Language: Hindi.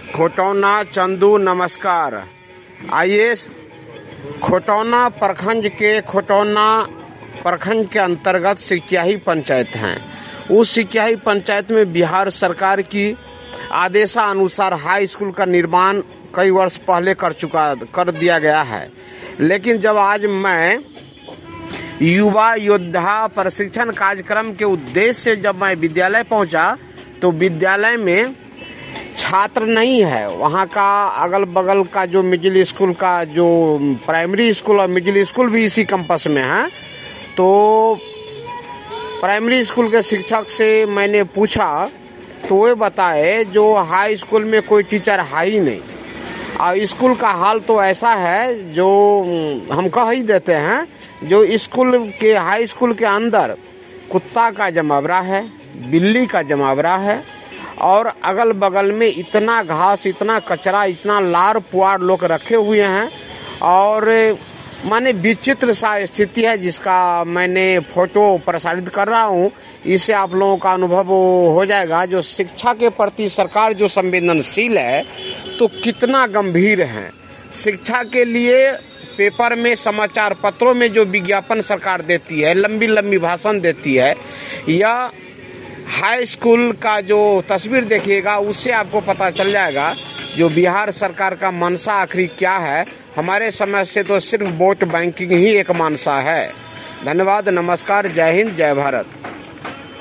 खोटौना चंदू नमस्कार। आइए, खोटौना प्रखंड के अंतर्गत सिकियाही पंचायत हैं। उस सिकियाही पंचायत में बिहार सरकार की आदेशानुसार हाई स्कूल का निर्माण कई वर्ष पहले कर दिया गया है। लेकिन जब आज मैं युवा योद्धा प्रशिक्षण कार्यक्रम के उद्देश्य से जब मैं विद्यालय पहुंचा तो विद्यालय में छात्र नहीं है। वहाँ का अगल बगल का जो मिडिल स्कूल का जो प्राइमरी स्कूल और मिडिल स्कूल भी इसी कैंपस में है। तो प्राइमरी स्कूल के शिक्षक से मैंने पूछा तो वे बताए जो हाई स्कूल में कोई टीचर है ही नहीं। और स्कूल का हाल तो ऐसा है जो हम कह ही देते हैं, जो हाई स्कूल के अंदर कुत्ता का जमावड़ा है, बिल्ली का जमावड़ा है और अगल बगल में इतना घास, इतना कचरा, इतना लार पुआर लोग रखे हुए हैं और माने विचित्र सा स्थिति है, जिसका मैंने फोटो प्रसारित कर रहा हूँ। इससे आप लोगों का अनुभव हो जाएगा जो शिक्षा के प्रति सरकार जो संवेदनशील है तो कितना गंभीर है। शिक्षा के लिए पेपर में, समाचार पत्रों में जो विज्ञापन सरकार देती है, लंबी लंबी भाषण देती है, या हाई स्कूल का जो तस्वीर देखिएगा उससे आपको पता चल जाएगा जो बिहार सरकार का मनसा आखिर क्या है। हमारे समझ से तो सिर्फ वोट बैंकिंग ही एक मनसा है। धन्यवाद, नमस्कार, जय हिंद, जय भारत।